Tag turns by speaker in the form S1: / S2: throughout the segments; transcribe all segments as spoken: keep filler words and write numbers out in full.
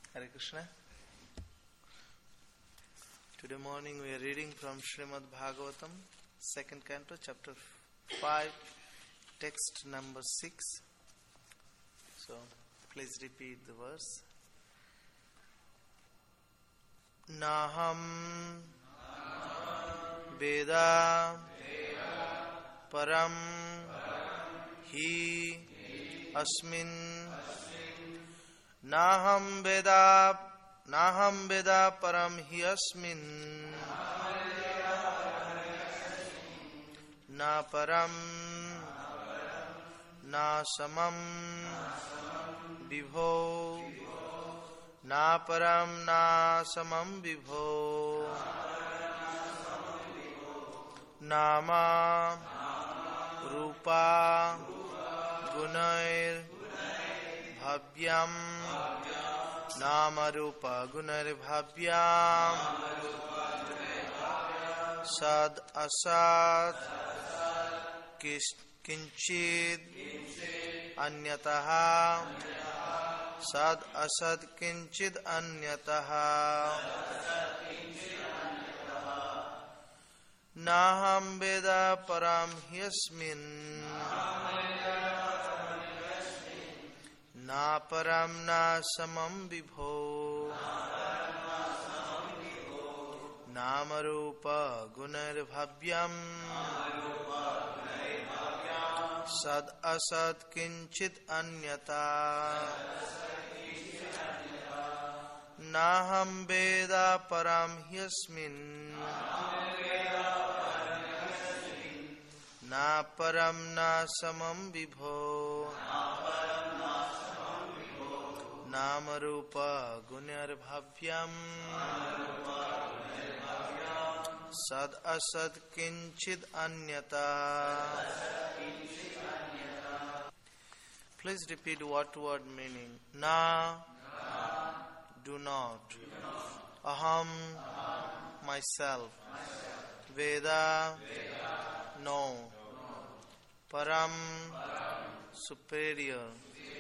S1: Hare Krishna. Today morning we are reading from Srimad Bhagavatam, second canto, chapter five, text number six. So, please repeat the verse. Naham Veda Param Hi Asmin Naham Veda Naham Veda Param Hi Asmin Na Param Na Samam Vibho Na Param Na Samam Vibho Nama Rupa Gunair Bhavyam Nama Rupa Gunair Bhavyam Sad Asad Kinchid Anyataha Sad Asad Kinchid Anyataha Naham Veda Param Hyasmin Na Param Na Samam Vibho Nama Rupa Gunar Bhavyam Sad Asad Kinchit Anyata Naham Veda Param Hyasmin Na Param Na Samam Vibho Nama Rupa Gunyar Bhavyam Sad Asad Kinchid Anyata. Please repeat what word meaning. Na, do not. Aham, myself. Veda, no. Param, superior.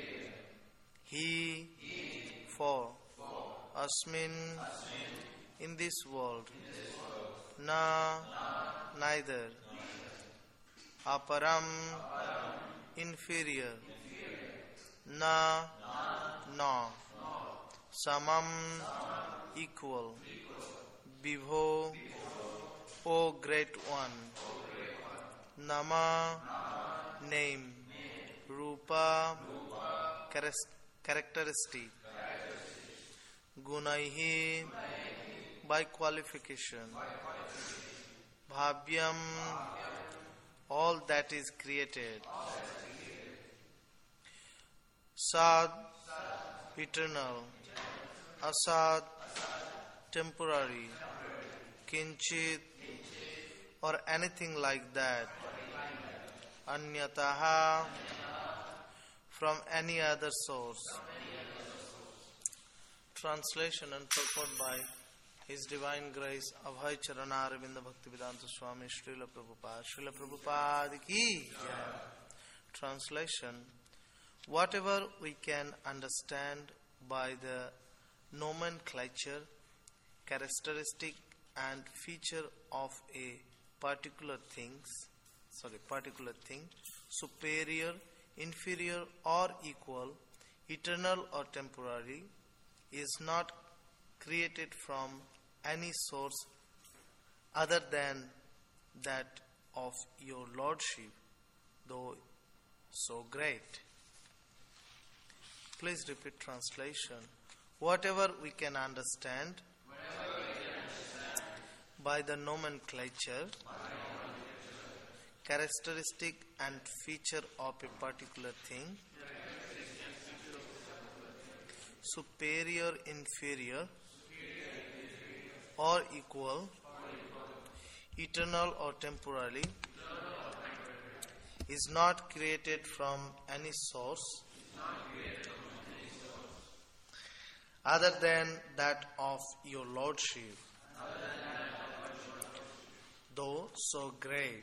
S1: He, for. Asmin, in this world. Na, neither. Aparam, inferior. Na, no. Samam, equal. Vibho, O great one. Nama, name. Rupa, characteristic. Gunaihi, by qualification. Bhavyam, all that is created. Sad, eternal. Asad, temporary. Kinchit, or anything like that. Anyataha, from any other source. Translation and purport by His Divine Grace Abhay Charana Aravinda Bhaktivedanta Swami Srila Prabhupada. Srila Prabhupada ki jai. Translation: whatever we can understand by the nomenclature, characteristic and feature of a particular things, sorry, particular thing, superior, inferior or equal, eternal or temporary, is not created from any source other than that of your Lordship, though so great. Please repeat translation. Whatever we can understand, we can understand by the nomenclature, characteristic and feature of a particular thing, superior, inferior, or equal, eternal or temporary, is not created from any source other than that of your Lordship, though so great.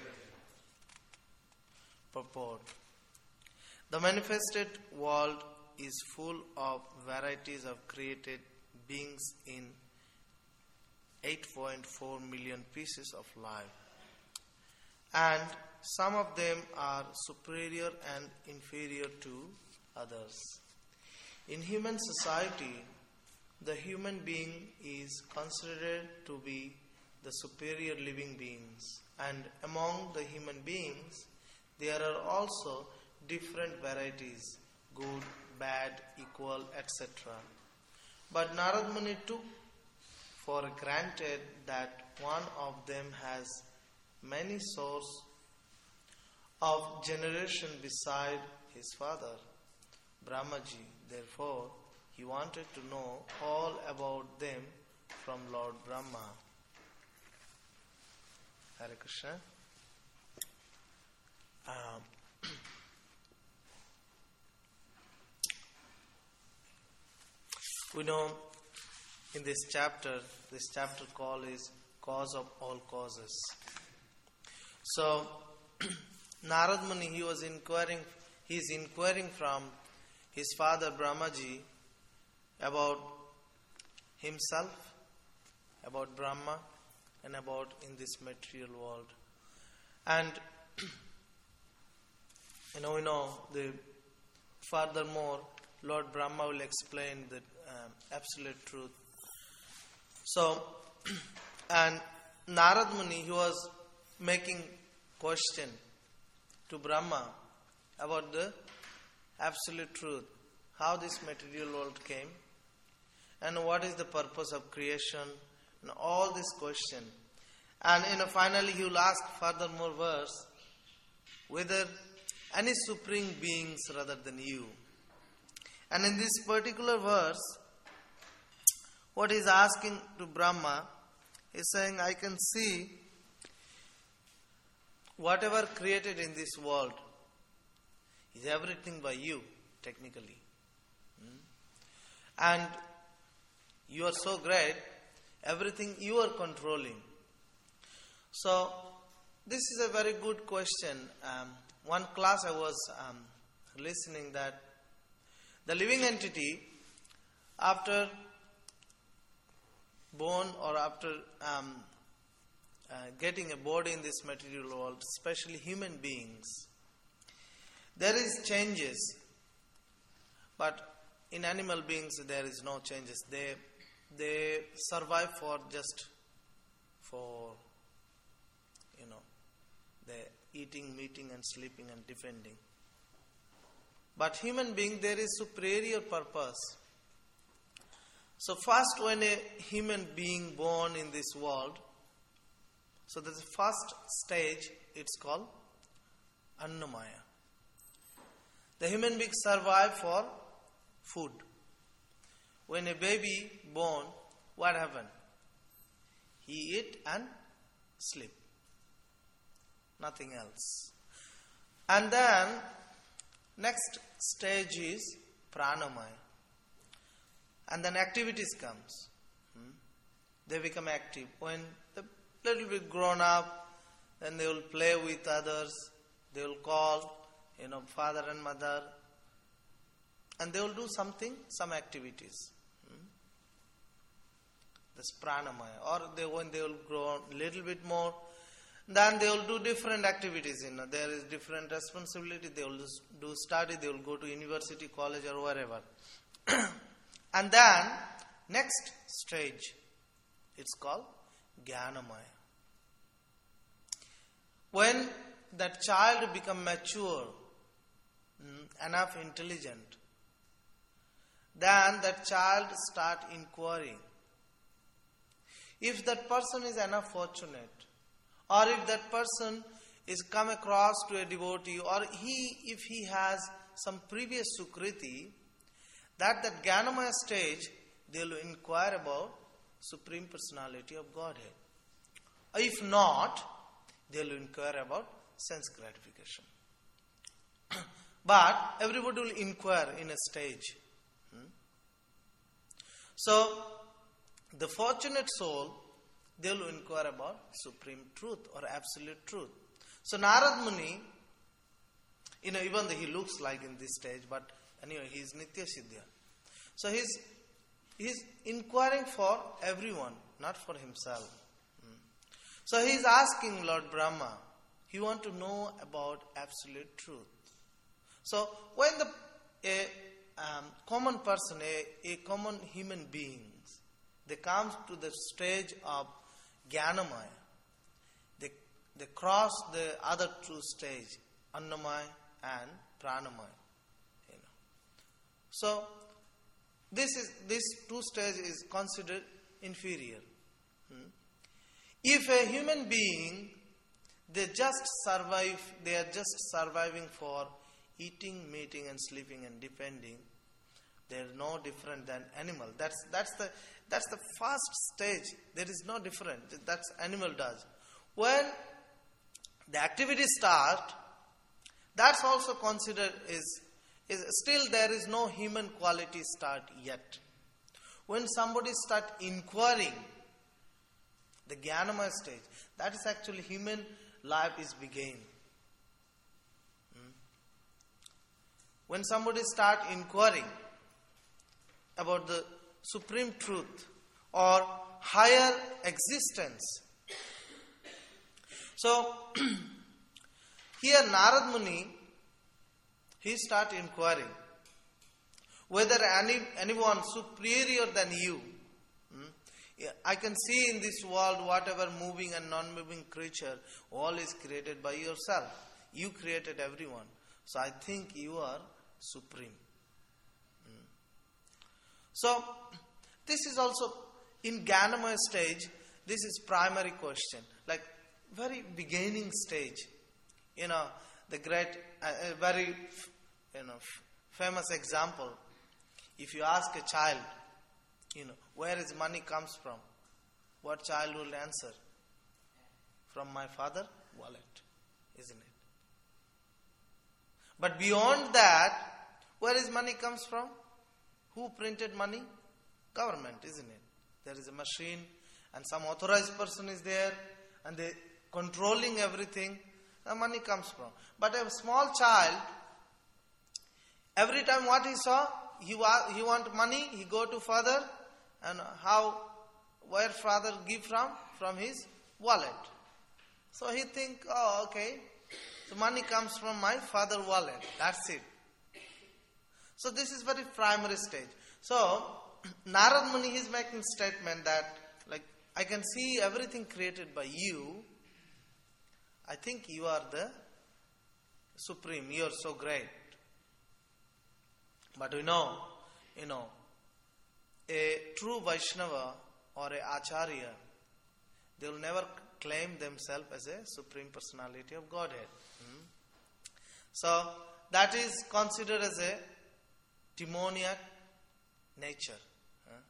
S1: Purport: the manifested world is full of varieties of created beings in eight point four million pieces of life. And some of them are superior and inferior to others. In human society, the human being is considered to be the superior living beings. And among the human beings, there are also different varieties, good, bad, equal, et cetera. But Narad Muni took for granted that one of them has many sources of generation beside his father, Brahmaji. Therefore, he wanted to know all about them from Lord Brahma. Hare Krishna. Um, we know in this chapter, this chapter called is Cause of All Causes. So, Narad Muni, he was inquiring, he is inquiring from his father Brahmaji about himself, about Brahma, and about in this material world. And you know, we know the furthermore, Lord Brahma will explain the um, absolute truth. So, and Narad Muni, he was making question to Brahma about the absolute truth, how this material world came, and what is the purpose of creation, and all this question. And you know, finally he will ask furthermore verse, whether any supreme beings rather than you. And in this particular verse, what he is asking to Brahma is saying, I can see whatever created in this world is everything by you, technically. Hmm? And you are so great, everything you are controlling. So, this is a very good question. Um, one class I was um, listening that the living entity, after born or after um, uh, getting a body in this material world, especially human beings, there is changes. But in animal beings there is no changes. They they survive for just for you know they eating, meeting and sleeping and defending. But human being, there is superior purpose. So first, when a human being born in this world, so the first stage, it's called Annamaya. The human being survive for food. When a baby born, what happened? He eat and sleep. Nothing else. And then, next stage is Pranamaya. And then activities comes. Hmm? They become active. When the little bit grown up, then they will play with others. They will call, you know, father and mother. And they will do something, some activities. Hmm? That's Pranamaya. Or they, when they will grow a little bit more, then they will do different activities. You know, there is different responsibility. They will do study. They will go to university, college, or wherever. And then next stage, it's called Jnanamaya. When that child become mature, enough intelligent, then that child start inquiring. If that person is enough fortunate, or if that person is come across to a devotee, or he, if he has some previous sukriti, that that Jnanamaya stage, they will inquire about Supreme Personality of Godhead. If not, they will inquire about sense gratification. But everybody will inquire in a stage. Hmm? So, the fortunate soul, they will inquire about supreme truth or absolute truth. So Narad Muni, you know, even though he looks like in this stage, but Anyway, he is Nitya Siddhya. So he is he is inquiring for everyone, not for himself. Hmm. So he is asking Lord Brahma. He wants to know about absolute truth. So when the a um, common person, a, a common human beings, they come to the stage of Jnanamaya. They they cross the other two stage, Annamaya and Pranamaya. You know. So this is this two stage is considered inferior. Hmm. If a human being, they just survive, they are just surviving for eating, mating and sleeping and depending, they are no different than animal. That's that's the that's the first stage. There is no different. That's animal does. When the activity start, that's also considered is is still there is no human quality start yet. When somebody start inquiring, the Jnanamaya stage, that is actually human life is beginning. Hmm. When somebody start inquiring about the supreme truth or higher existence. So here Narad Muni, he start inquiring whether any anyone superior than you. Hmm? Yeah, I can see in this world whatever moving and non-moving creature, all is created by yourself. You created everyone. So I think you are supreme. Hmm. So this is also in Jnanamaya stage, this is primary question. Like very beginning stage. You know, the great, uh, a very, you know, f- famous example. If you ask a child, you know, where is money comes from? What child will answer? From my father wallet, isn't it? But beyond that, where is money comes from? Who printed money? Government, isn't it? There is a machine and some authorized person is there and they controlling everything. The money comes from. But a small child, every time what he saw, he wa- he want money, he go to father, and how, where father give from? From his wallet. So he think, oh, okay, the money comes from my father wallet. That's it. So this is very primary stage. So Narad Muni is making statement that, like, I can see everything created by you. I think you are the supreme. You are so great. But we know, you know, a true Vaishnava or a Acharya, they will never claim themselves as a supreme personality of Godhead. Hmm? So that is considered as a demoniac nature. Huh?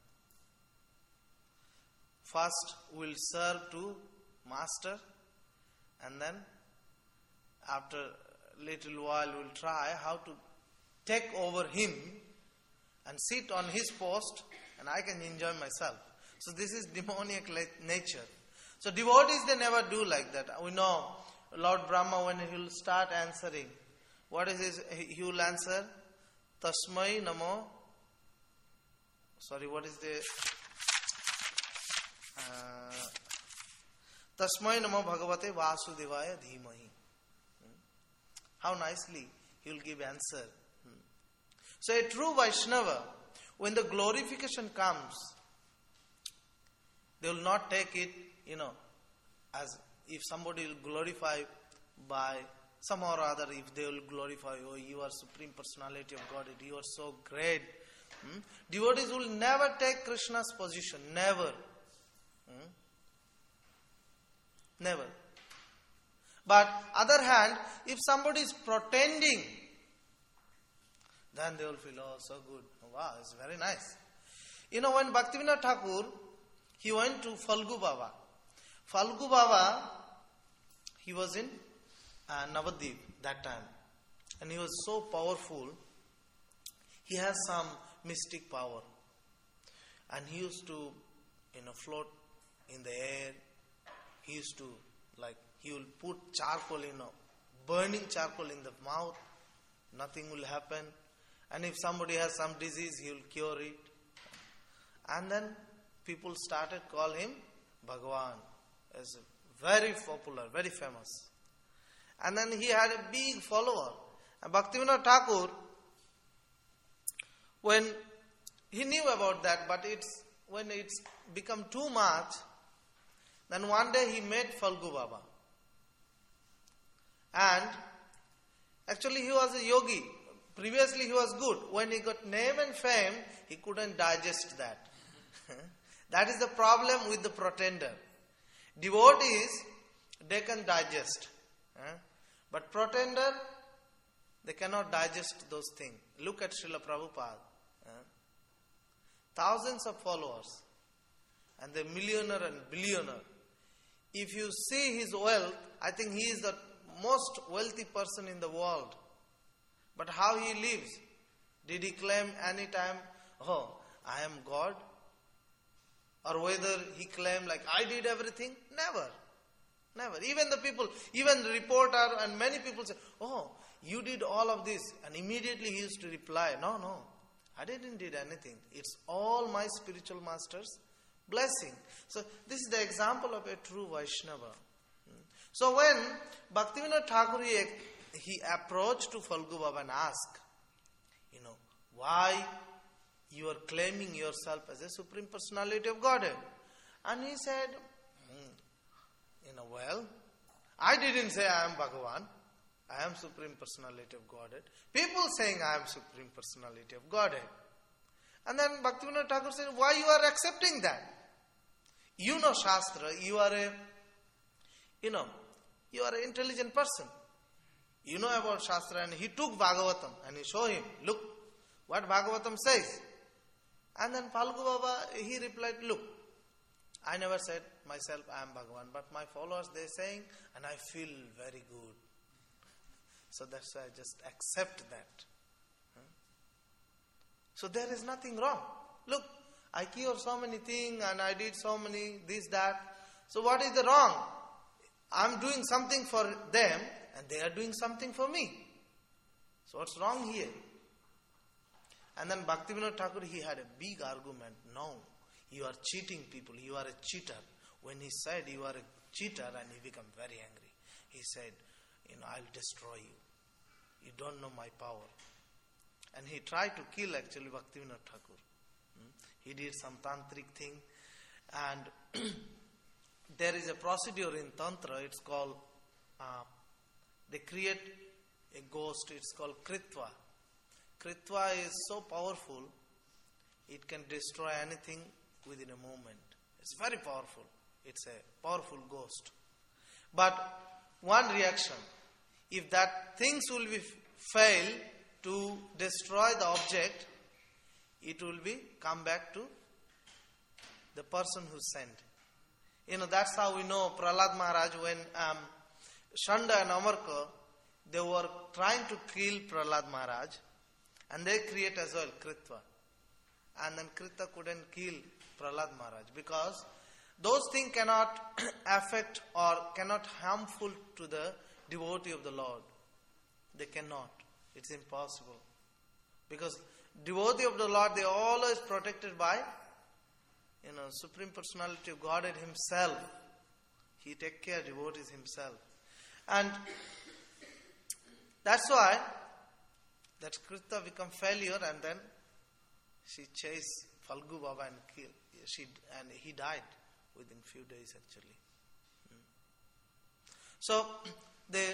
S1: First will serve to master, and then after a little while will try how to take over him and sit on his post, and I can enjoy myself. So this is demoniac nature. So devotees, they never do like that. We know Lord Brahma, when he will start answering, what is his, he will answer, Tasmai Namo, sorry, what is the, uh, Tasmai Namo Bhagavate Vasudevaya Dhimahi. How nicely he will give answer. So a true Vaishnava, when the glorification comes, they will not take it, you know, as if somebody will glorify by somehow or other, if they will glorify, oh, you are Supreme Personality of Godhead, you are so great. Hmm? Devotees will never take Krishna's position, never. Hmm? Never. But other hand, if somebody is pretending, then they will feel, oh, so good. Wow, it's very nice. You know, when Bhaktivinoda Thakur, he went to Falgu Baba. Falgu Baba, he was in uh, Navadvip that time. And he was so powerful. He has some mystic power. And he used to, you know, float in the air. He used to, like, he will put charcoal, you know, burning charcoal in the mouth. Nothing will happen. And if somebody has some disease, he will cure it. And then people started call him Bhagavan. As very popular, very famous. And then he had a big follower. And Bhaktivinoda Thakur, when he knew about that, but it's when it's become too much, then one day he met Phalgu Baba. And actually he was a yogi. Previously he was good. When he got name and fame, he couldn't digest that. That is the problem with the pretender. Devotees, they can digest. But pretender, they cannot digest those things. Look at Srila Prabhupada. Thousands of followers. And the millionaire and billionaire. If you see his wealth, I think he is the most wealthy person in the world. But how he lives? Did he claim any time, oh, I am God? Or whether he claimed like, I did everything? Never. Never. Even the people, even the reporter and many people say, oh, you did all of this. And immediately he used to reply, no, no, I didn't did anything. It's all my spiritual master's blessing. So this is the example of a true Vaishnava. So when Bhaktivinoda Thakur, he, he approached to Phalgu Baba and asked, you know, why you are claiming yourself as a Supreme Personality of Godhead? And he said, hmm, you know, well, I didn't say I am Bhagavan. I am Supreme Personality of Godhead. People saying I am Supreme Personality of Godhead. And then Bhaktivinoda Thakur said, why you are accepting that? You know Shastra, you are a, you know, you are an intelligent person. You know about Shastra, and he took Bhagavatam and he showed him, look what Bhagavatam says. And then Phalgu Baba, he replied, look, I never said myself I am Bhagavan, but my followers, they are saying, and I feel very good. So that's why I just accept that. So there is nothing wrong. Look, I cured so many things and I did so many this, that. So what is the wrong? I'm doing something for them and they are doing something for me. So what's wrong here? And then Bhaktivinoda Thakur, he had a big argument. No, you are cheating people. You are a cheater. When he said you are a cheater, and he became very angry. He said, you know, I'll destroy you. You don't know my power. And he tried to kill actually Bhaktivinoda Thakur. Hmm? He did some tantric thing. And there is a procedure in Tantra, it's called, uh, they create a ghost, it's called Kritva. Kritva is so powerful, it can destroy anything within a moment. It's very powerful. It's a powerful ghost. But one reaction, if that things will be fail to destroy the object, it will be come back to the person who sent. You know, that's how we know Prahlad Maharaj, when um, Shanda and Amarka, they were trying to kill Prahlad Maharaj, and they create as well Kritva. And then Kritva couldn't kill Prahlad Maharaj because those things cannot affect or cannot harmful to the devotee of the Lord. They cannot. It's impossible. Because devotee of the Lord, they are always protected by, you know, Supreme Personality of Godhead Himself. He take care of devotees Himself. And that's why that Krita become failure, and then she chased Phalgu Baba and killed. She, and he died within few days actually. Hmm. So the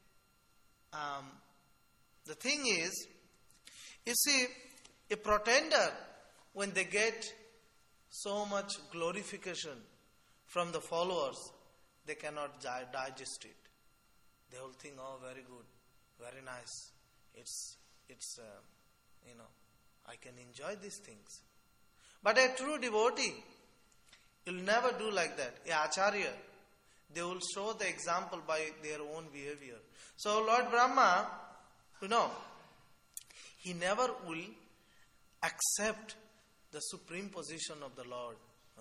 S1: um, the thing is, you see, a pretender, when they get so much glorification from the followers, they cannot digest it. They will think, oh, very good, very nice. It's, it's, uh, you know, I can enjoy these things. But a true devotee will never do like that. A acharya, they will show the example by their own behavior. So Lord Brahma, you know, he never will accept the supreme position of the Lord. Huh?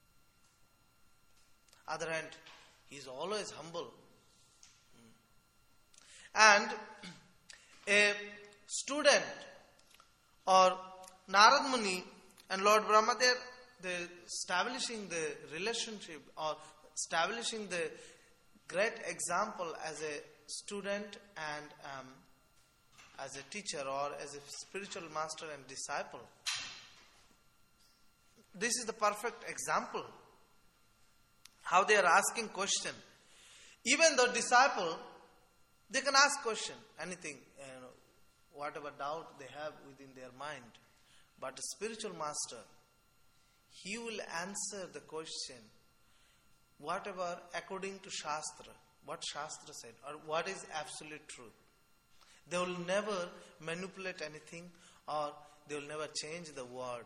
S1: Other hand, he is always humble. And a student Or Narad Muni and Lord Brahma, they're, they're establishing the relationship or establishing the great example as a student and um, as a teacher or as a spiritual master and disciple. This is the perfect example. How they are asking question. Even the disciple, they can ask question, anything, you know, whatever doubt they have within their mind. But a spiritual master, he will answer the question, whatever according to Shastra, what Shastra said, or what is absolute truth. They will never manipulate anything, or they will never change the word.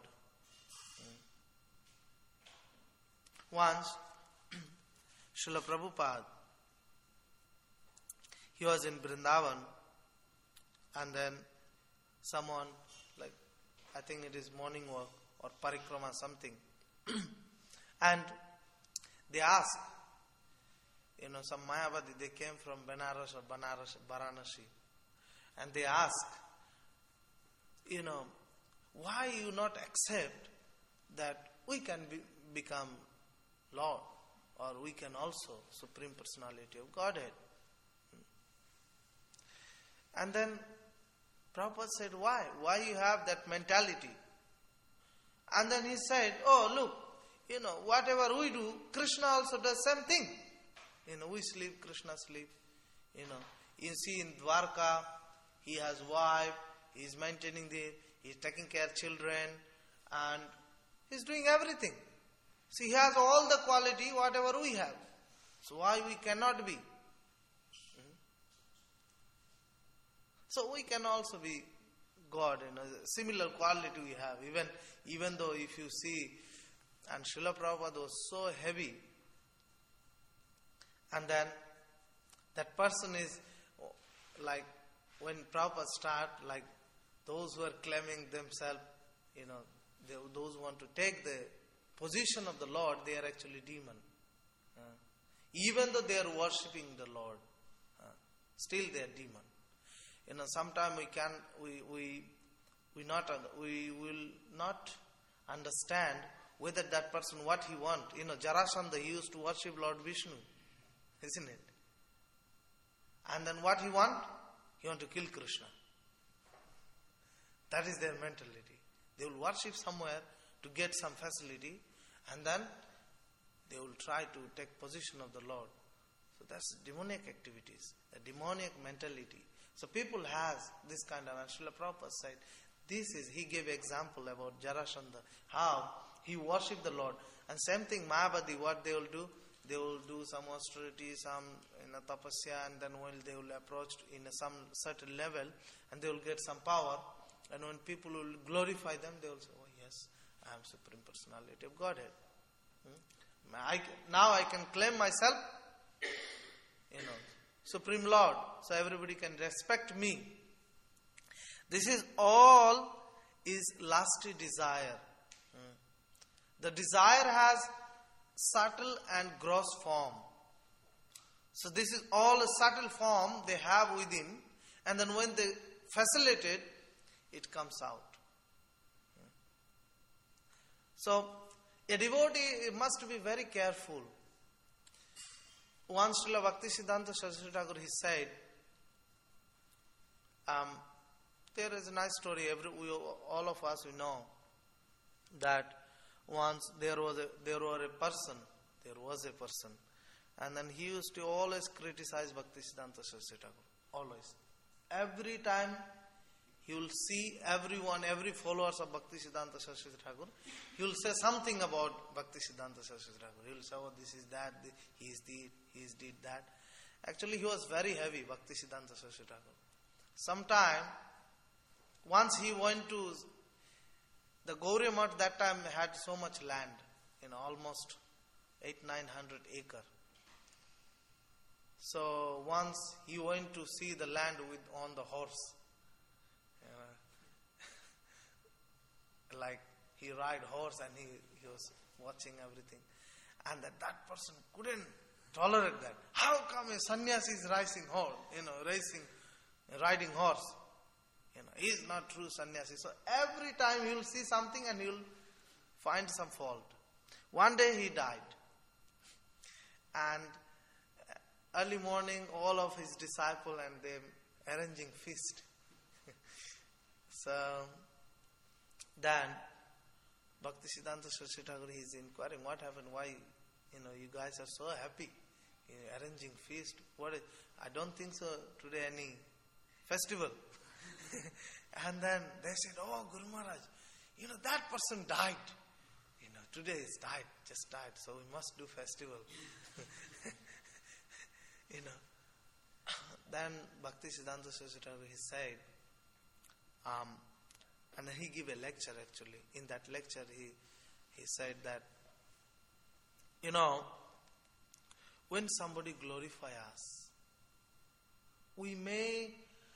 S1: Once, Srila Prabhupada, he was in Vrindavan, and then someone, like, I think it is morning walk or parikrama something, and they asked, you know, some Mayavadi, they came from Benares or Banaras, Varanasi, and they asked, you know, why you not accept that we can be, become Lord, or we can also Supreme Personality of Godhead. And then Prabhupada said, why? Why you have that mentality? And then he said, oh look, you know, whatever we do, Krishna also does same thing. You know, we sleep, Krishna sleep. You know, you see in Dwarka, he has wife, he is maintaining the, he is taking care of children, and he is doing everything. See, he has all the quality, whatever we have. So why we cannot be? Hmm? So we can also be God, you know, similar quality we have. Even, even though if you see, and Srila Prabhupada was so heavy, and then that person is like, when Prabhupada start, like those who are claiming themselves, you know, they, those who want to take the position of the Lord, they are actually demon. Uh, even though they are worshipping the Lord, uh, still they are demon. You know, sometimes we can, we we we not we will not understand whether that person what he want. You know, Jarasandha, he used to worship Lord Vishnu, isn't it? And then what he want? He want to kill Krishna. That is their mentality. They will worship somewhere to get some facility, and then they will try to take position of the Lord. So that's demonic activities, a demonic mentality. So people has this kind of, and Srila Prabhupada said, this is, he gave example about Jarasandha, how he worshipped the Lord. And same thing, Mayavadi, what they will do, they will do some austerity, some in a tapasya, and then when they will approach in a some certain level, and they will get some power, and when people will glorify them, they will say, oh yes, I am Supreme Personality of Godhead. Hmm? I, now I can claim myself, you know, Supreme Lord, so everybody can respect me. This is all is lusty desire. Hmm. The desire has subtle and gross form. So this is all a subtle form they have within, and then when they facilitate it, it comes out. So a devotee must be very careful. Once Srila Bhaktisiddhanta Saraswati Thakur, he said, um, there is a nice story, every, we, all of us we know, that once there was a, there was a person, there was a person, and then he used to always criticize Bhaktisiddhanta Saraswati Thakur, always. Every time he will see everyone, every followers of Bhaktisiddhanta Saraswati Thakur, he will say something about Bhaktisiddhanta Saraswati Thakur. He will say, oh, this is that, he is did, he is did that. Actually, he was very heavy, Bhaktisiddhanta Saraswati Thakur. Sometime, once he went to the Gauriya Math, that time had so much land, you know, almost eight, nine hundred acre. So once he went to see the land with on the horse. Like he ride horse and he, he was watching everything, and that, that person couldn't tolerate that. How come a sannyasi is racing horse, you know, racing, riding horse? You know, he is not true sannyasi. So every time he will see something and he will find some fault. One day he died. And early morning, all of his disciples and them arranging feast. So then Bhaktisiddhanta Saraswati Thakur, he is inquiring what happened, why you know you guys are so happy, you know, arranging feast. What is, I don't think so today any festival. And then they said, oh Guru Maharaj, you know that person died. You know, today he's died, just died, so we must do festival. You know. Then Bhaktisiddhanta Saraswati Thakur, he said, um, and he gave a lecture actually. In that lecture he he said that, you know, when somebody glorify us, we may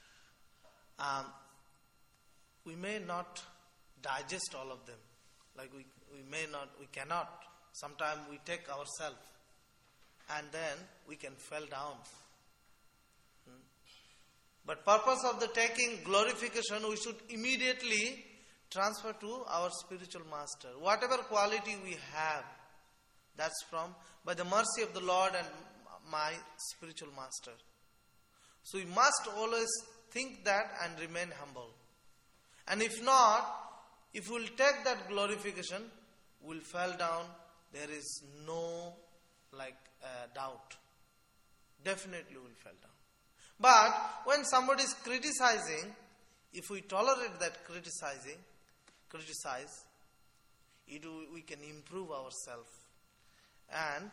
S1: um, we may not digest all of them. Like we, we may not, we cannot. Sometimes we take ourselves and then we can fall down. Hmm? But purpose of the taking glorification, we should immediately transfer to our spiritual master. Whatever quality we have, that's from, by the mercy of the Lord and my spiritual master. So we must always think that and remain humble. And if not, if we will take that glorification, we will fall down. There is no like uh, doubt. Definitely we will fall down. But when somebody is criticizing, if we tolerate that criticizing, criticize, it, we can improve ourselves. And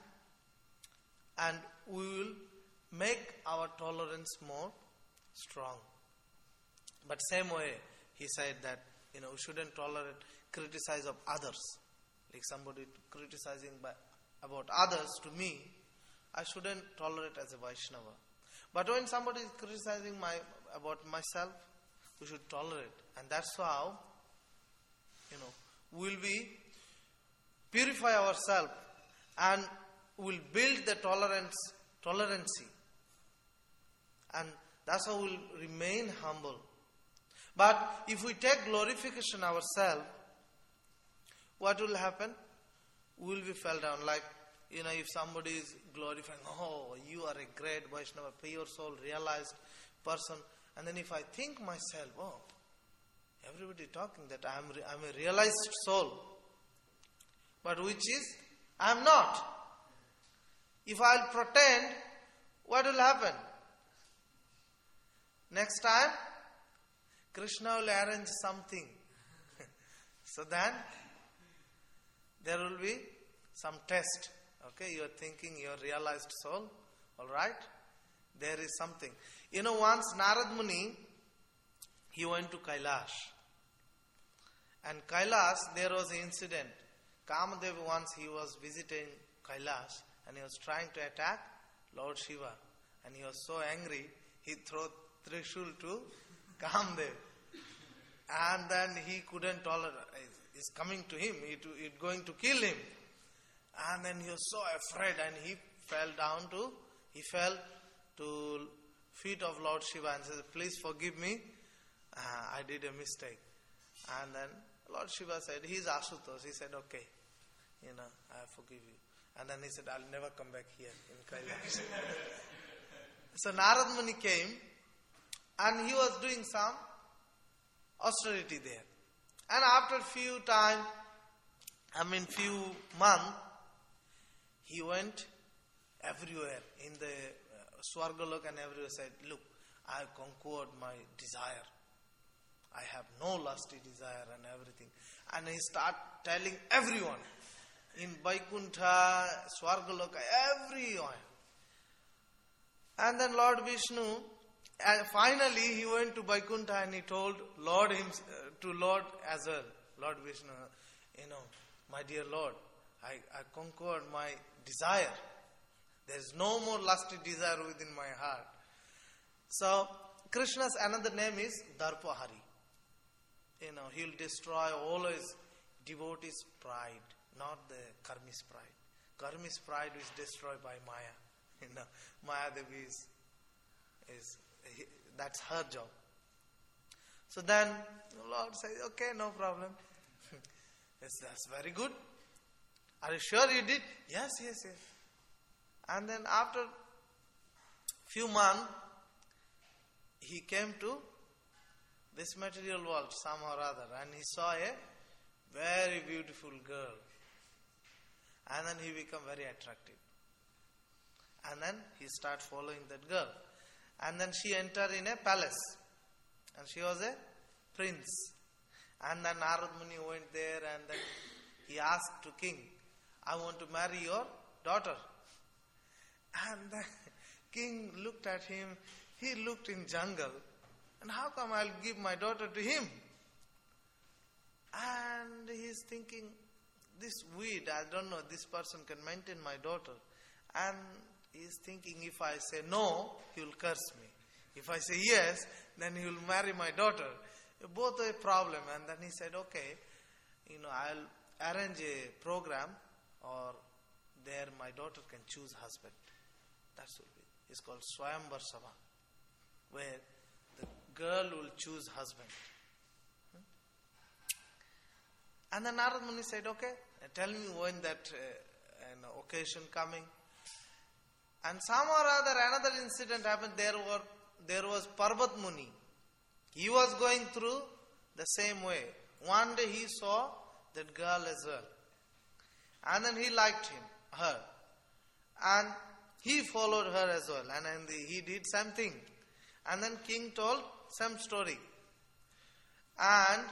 S1: and we will make our tolerance more strong. But same way, he said that, you know, we shouldn't tolerate criticize of others. Like somebody criticizing by, about others to me, I shouldn't tolerate as a Vaishnava. But when somebody is criticizing my about myself, we should tolerate. And that's how, you know, we'll be purify ourselves and we'll build the tolerance, tolerancy. And that's how we'll remain humble. But if we take glorification ourselves, what will happen? We will be fell down. Like, you know, if somebody is glorifying, oh, you are a great Vaishnava, pure soul, realized person. And then if I think myself, oh, everybody talking that I am re- I am a realized soul. But which is, I am not. If I will pretend, what will happen? Next time, Krishna will arrange something. So then, there will be some test. Okay, you are thinking you are realized soul. Alright? There is something. You know, once Narad Muni, he went to Kailash. And Kailash, there was an incident. Kamadev once he was visiting Kailash and he was trying to attack Lord Shiva. And he was so angry, he threw Trishul to Kamadev. And then he couldn't tolerate, it's coming to him, it is going to kill him. And then he was so afraid and he fell down to, he fell to feet of Lord Shiva and said, please forgive me, uh, I did a mistake. And then Lord Shiva said, he is Ashutosh. He said, okay, you know, I forgive you. And then he said, I'll never come back here in Kailash. So Narad Muni came and he was doing some austerity there. And after few time, I mean few months, he went everywhere in the uh, Swargalok and everywhere said, look, I have conquered my desire. I have no lusty desire and everything. And he started telling everyone in Vaikuntha, Swargaloka, everyone. And then Lord Vishnu, and finally he went to Vaikuntha and he told Lord him, uh, to Lord as well, Lord Vishnu, you know, my dear Lord, I, I conquered my desire. There is no more lusty desire within my heart. So Krishna's another name is Darpahari. You know, he will destroy always devotees' pride, not the karmis pride. Karmis pride is destroyed by Maya. You know, Maya Devi is, is he, that's her job. So then the Lord says, okay, no problem. Yes, that's very good. Are you sure you did? Yes, yes, yes. And then after few months, he came to this material world somehow or other, and he saw a very beautiful girl. And then he became very attractive. And then he started following that girl. And then she entered in a palace. And she was a prince. And then Narad Muni went there and then he asked to king, I want to marry your daughter. And the king looked at him. He looked in jungle. And how come I'll give my daughter to him? And he's thinking, this weed, I don't know, this person can maintain my daughter. And he's thinking, if I say no, he will curse me. If I say yes, then he will marry my daughter. Both are a problem. And then he said, okay, you know, I'll arrange a program, or there my daughter can choose husband. That's what it is. It's called Swayamvar Sabha, where the girl will choose husband. And then Narad Muni said, okay, tell me when that uh, an occasion coming. And somehow or other another incident happened. There were there was Parvat Muni. He was going through the same way. One day he saw that girl as well. And then he liked him, her. And he followed her as well. And then the, he did something. And then king told some story. And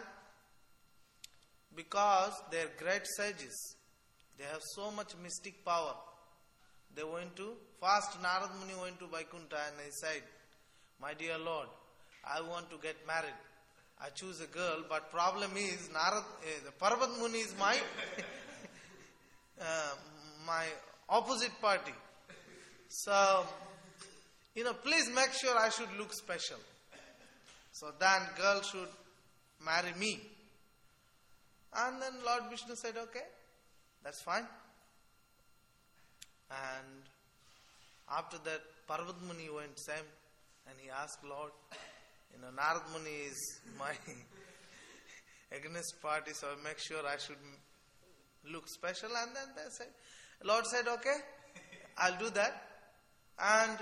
S1: because they are great sages, they have so much mystic power. They went to, first Narad Muni went to Vaikuntha and he said, my dear Lord, I want to get married. I choose a girl, but problem is Narad, uh, the Parvat Muni is my uh, my opposite party. So, you know, please make sure I should look special. So then girl should marry me. And then Lord Vishnu said, okay, that's fine. And after that, Parvat Muni went same, and he asked Lord, you know, Narad Muni is my against party, so I make sure I should look special. And then they said, Lord said, okay, I'll do that. And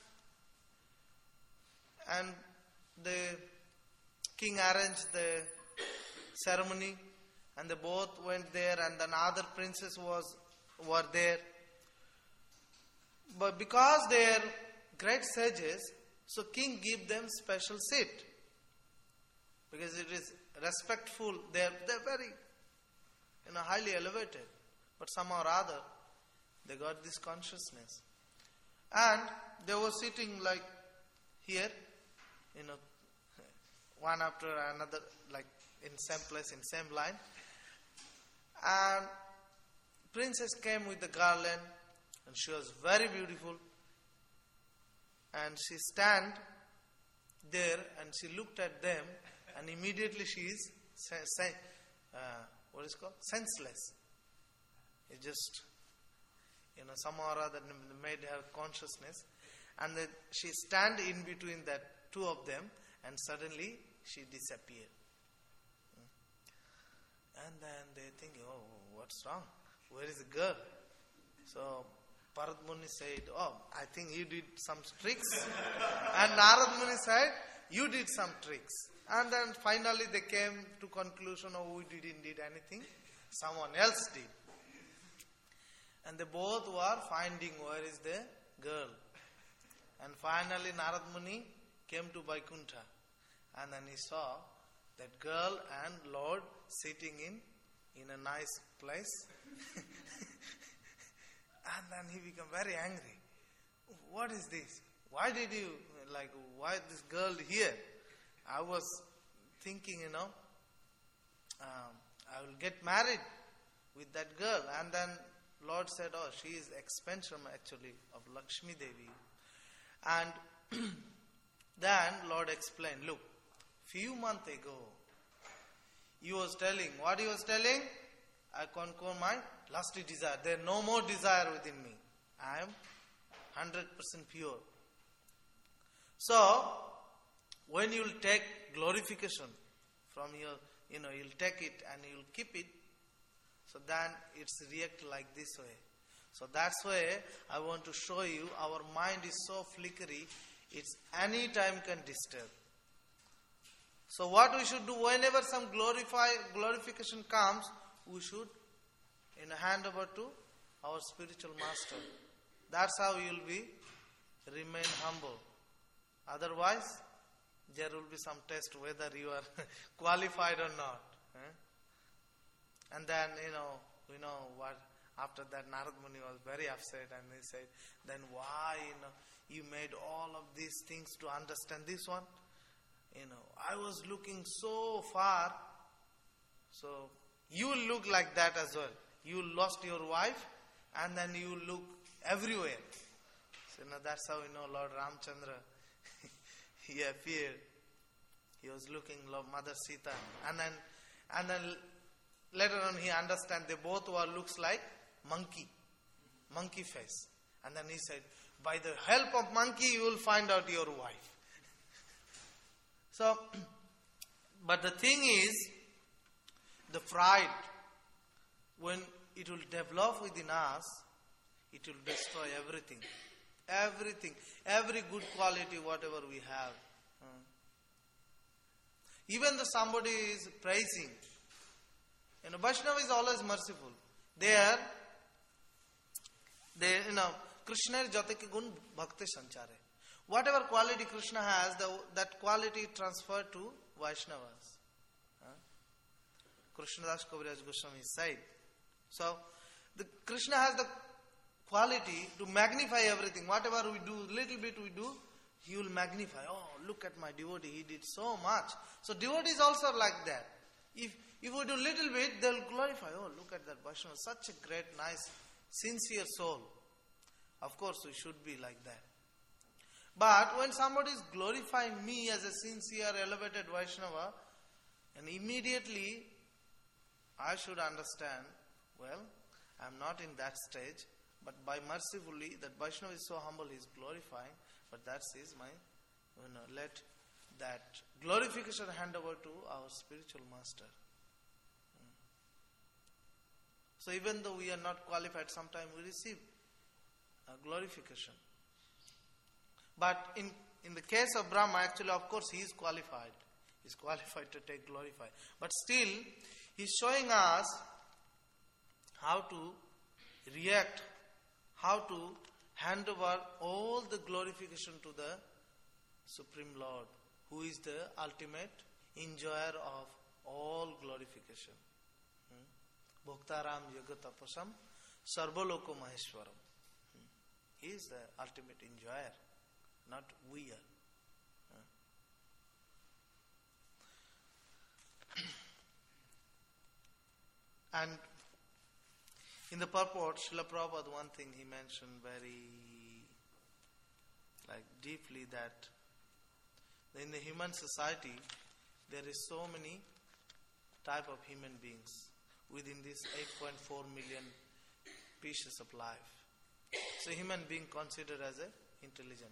S1: and the king arranged the ceremony, and they both went there, and then other princes was were there. But because they are great sages, so king gave them special seat. Because it is respectful, they are they are very, you know, highly elevated. But somehow or other, they got this consciousness. And they were sitting like here, you know, one after another, like in same place, in same line. And princess came with the garland, and she was very beautiful. And she stand there, and she looked at them, and immediately she is uh, what is it called? Senseless. It just, you know, somehow or other made her consciousness, and then she stand in between that two of them, and suddenly she disappeared. And then they think, oh, what's wrong? Where is the girl? So Parvat Muni said, oh, I think you did some tricks. And Narad Muni said, you did some tricks. And then finally they came to conclusion, oh, we didn't did anything. Someone else did. And they both were finding where is the girl. And finally Narad Muni came to Vaikuntha. And then he saw that girl and Lord sitting in, in a nice place. And then he became very angry. What is this? Why did you, like, why this girl here? I was thinking, you know, um, I will get married with that girl. And then Lord said, oh, she is expansion actually of Lakshmi Devi. And then Lord explained, look, few months ago, he was telling, what he was telling? I conquer my lusty desire. There is no more desire within me. I am one hundred percent pure. So, when you'll take glorification from your, you know, you'll take it and you'll keep it, so then it's react like this way. So that's why I want to show you our mind is so flickery, it's any time can disturb. So what we should do whenever some glorify glorification comes, we should in hand over to our spiritual master. That's how you will be remain humble. Otherwise, there will be some test whether you are qualified or not. Eh? And then, you know, we know what, after that Narad Muni was very upset and he said, then why, you know, you made all of these things to understand this one? You know, I was looking so far, so you will look like that as well. You lost your wife and then you look everywhere. So, you know, that's how, you know, Lord Ramchandra, he appeared. He was looking Lord Mother Sita, and then, and then later on he understand they both were looks like monkey, monkey face. And then he said, by the help of monkey you will find out your wife. So, but the thing is, the pride, when it will develop within us, it will destroy everything. Everything. Every good quality, whatever we have. Hmm. Even though somebody is praising, you know, Vaishnava is always merciful. There, they, you know, Krishna is jataki gun bhakti sanchare. Whatever quality Krishna has, the, that quality transferred to Vaishnavas. Huh? Krishnadas Kaviraj Goswami said. So, the Krishna has the quality to magnify everything. Whatever we do, little bit we do, he will magnify. Oh, look at my devotee, he did so much. So, devotees also like that. If if we do little bit, they will glorify. Oh, look at that Vaishnava, such a great, nice, sincere soul. Of course, we should be like that. But when somebody is glorifying me as a sincere, elevated Vaishnava, and immediately I should understand, well, I am not in that stage, but by mercifully, that Vaishnava is so humble, he is glorifying, but that is my, you know, let that glorification hand over to our spiritual master. So even though we are not qualified, sometimes we receive glorification. But in, in the case of Brahma, actually, of course, he is qualified. He is qualified to take glorify. But still, he is showing us how to react, how to hand over all the glorification to the Supreme Lord, who is the ultimate enjoyer of all glorification. Hmm? Bhoktaram Yagatapasam Sarvaloko Maheshwaram. Hmm? He is the ultimate enjoyer. Not we are. And in the purport, Srila Prabhupada, one thing he mentioned very like deeply, that in the human society there is so many type of human beings within this eight point four million pieces of life. So human being considered as a intelligent.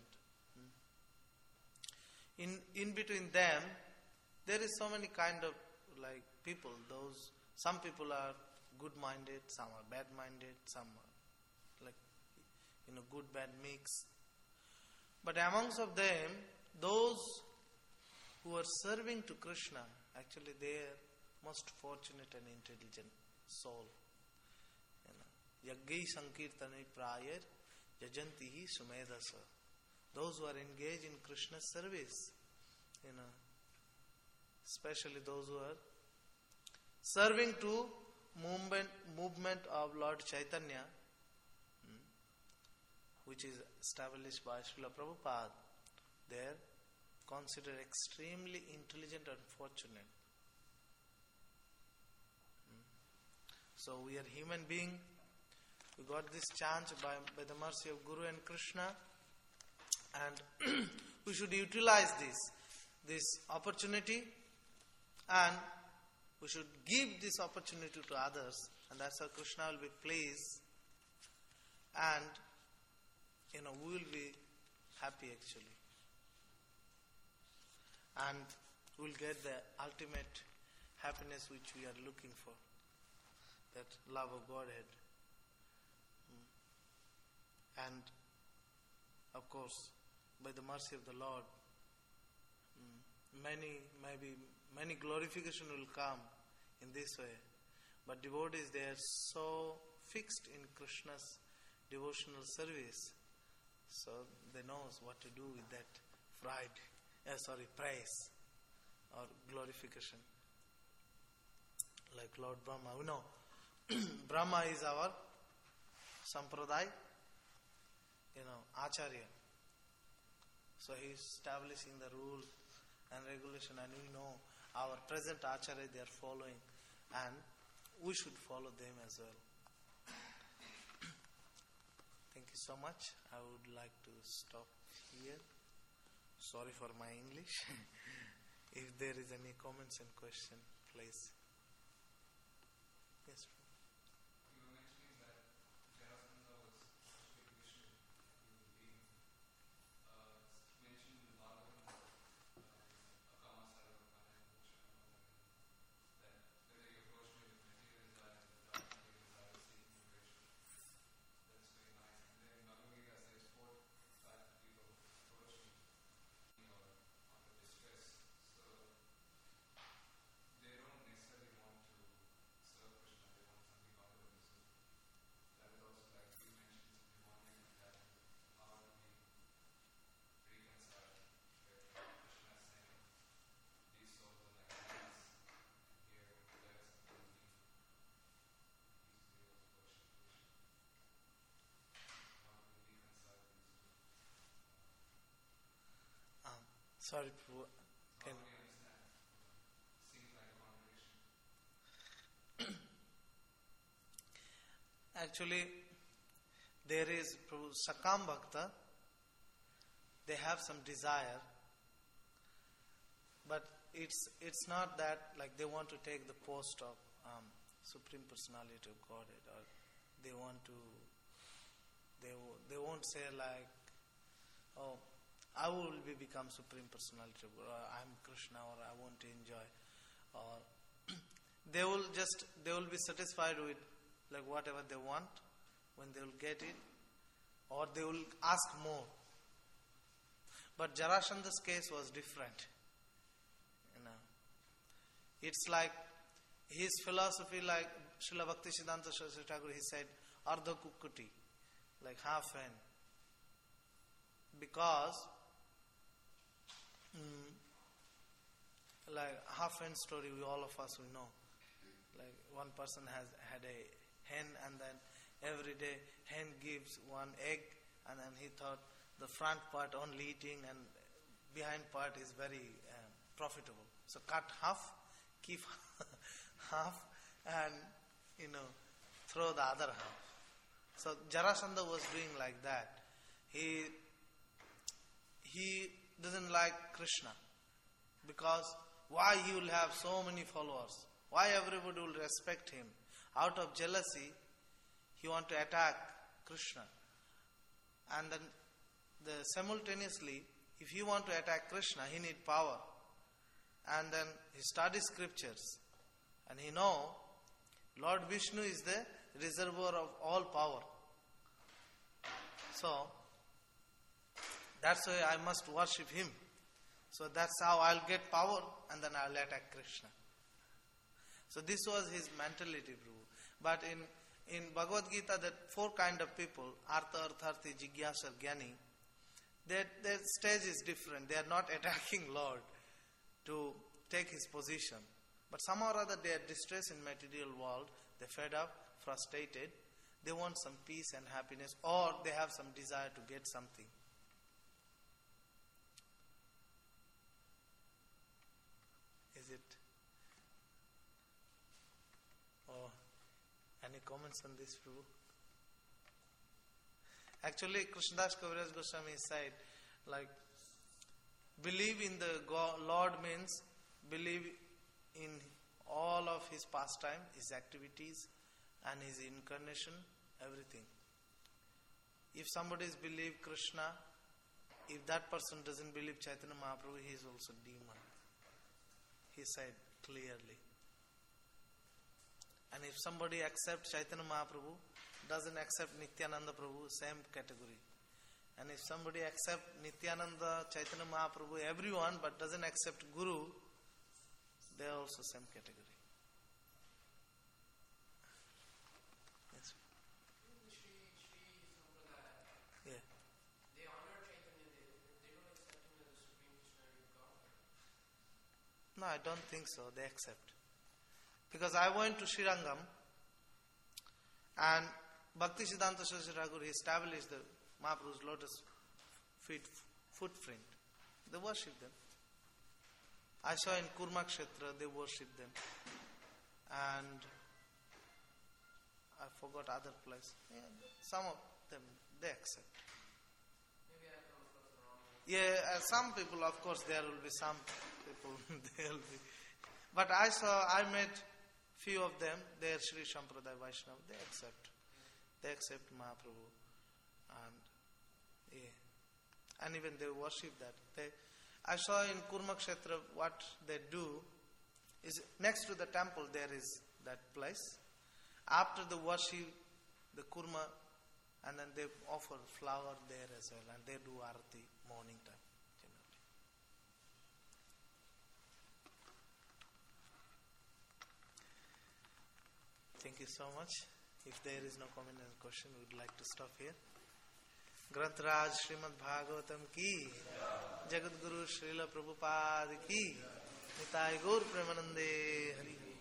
S1: In in between them, there is so many kind of like people. Those some people are good-minded, some are bad-minded, some are like, you know, good bad mix. But amongst of them, those who are serving to Krishna, actually they are most fortunate and intelligent soul. Yaggai sankirtane prayar yajantihi sumedasa. Those who are engaged in Krishna's service, you know, especially those who are serving to movement movement of Lord Chaitanya, hmm, which is established by Srila Prabhupada, they are considered extremely intelligent and fortunate. Hmm. So we are human being. We got this chance by, by the mercy of Guru and Krishna. And we should utilize this, this opportunity, and we should give this opportunity to others, and that's how Krishna will be pleased, and you know, we will be happy actually. and we'll get the ultimate happiness which we are looking for, that love of Godhead. And of course, by the mercy of the Lord, many, maybe many glorification will come in this way. But devotees, they are so fixed in Krishna's devotional service, so they knows what to do with that pride, uh, sorry, praise or glorification. Like Lord Brahma, we know Brahma is our sampradaya, you know, acharya. So he is establishing the rule and regulation, and we know our present acharya they are following, and we should follow them as well. Thank you so much. I would like to stop here. Sorry for my English. If there is any comments and question, please. Yes.
S2: You were mentioning that Jarasandha was worshiping Vishnu, human being. Uh, it's mentioned in the Bhagavatam, uh, Akama Sarvakana, that whether you approach me with material desires or without material desires, seeking liberation. That's very nice. And then Bhagavad Gita says, fourth type of people approach me or under distress. So they don't necessarily want to serve Krishna, they want something other than this. That is also like you mentioned something one thing that how do we reconcile where Krishna is saying these souls are like ants, here there is something deep. These three also worship Krishna. How do we reconcile these two?
S1: Um, sorry, Prabhu.
S2: How
S1: Can
S2: do we understand? Seems like a contradiction.
S1: actually there is Prabhu Sakam Bhakta. They have some desire, but it's it's not that like they want to take the post of um, Supreme Personality of Godhead, or they want to. They wo- they won't say like, oh, I will be become Supreme Personality of God, or I'm Krishna, or I want to enjoy, or they will just they will be satisfied with like whatever they want when they will get it, or they will ask more. But Jarasandha's case was different. You know, it's like his philosophy, like Srila Bhaktisiddhanta Saraswati Thakur, he said, Ardha Kukkuti, like half hen. Because, mm, like half hen story, we all of us we know. Like one person has had a hen, and then every day hen gives one egg, and then he thought the front part only eating and behind part is very uh, profitable. So cut half, keep half, and you know throw the other half. So Jarasandha was doing like that. He he doesn't like Krishna because why he will have so many followers? Why everybody will respect him? Out of jealousy, he want to attack Krishna. And then the simultaneously, if he want to attack Krishna, he need power. And then he studies scriptures. And he know Lord Vishnu is the reservoir of all power. So, that's why I must worship him. So that's how I'll get power, and then I'll attack Krishna. So this was his mentality, Prabhu. But in in Bhagavad Gita, that four kind of people, Artha, Artharthi, Jigyasa, Jnani, their, their stage is different. They are not attacking Lord to take his position. But somehow or other they are distressed in material world. They fed up, frustrated. They want some peace and happiness, or they have some desire to get something. Is it? Oh, any comments on this, Prabhu? Actually, Krishnadas Kaviraj Goswami said, like, believe in the God, Lord means believe in all of his pastime, his activities, and his incarnation, everything. If somebody is believe Krishna, if that person doesn't believe Chaitanya Mahaprabhu, he is also demon. he said clearly. And if somebody accepts Chaitanya Mahaprabhu, doesn't accept Nityananda Prabhu, same category. And if somebody accepts Nityananda, Chaitanya Mahaprabhu, everyone, but doesn't accept Guru, they are also same category. Yes. Yeah.
S3: They honor Chaitanya Dev, they don't accept him as the Supreme Personality of Godhead.
S1: No, I don't think so. They accept. Because I went to Srirangam and Bhakti Siddhanta Saraswati Thakur, he established the Mahaprabhu's lotus feet footprint. They worship them. I saw in Kurmakshetra, they worship them. And I forgot other place. Yeah, some of them, they accept.
S3: Maybe I come across the wrong way.
S1: Yeah, uh, some people, of course, there will be some people, there will be. But I saw, I met few of them, they are Sri Sampradaya Vaishnava, they accept. They accept Mahaprabhu. And yeah. And even they worship that. They, I saw in Kurmakshetra what they do is next to the temple there is that place. After the worship, the kurma, and then they offer flower there as well, and they do arati morning time generally. Thank you so much. If there is no comment and question, we would like to stop here. Grantaraj Srimad Bhagavatam ki, Jagat Guru Srila Prabhupada ki, Nitai Gaur Premanande Hari.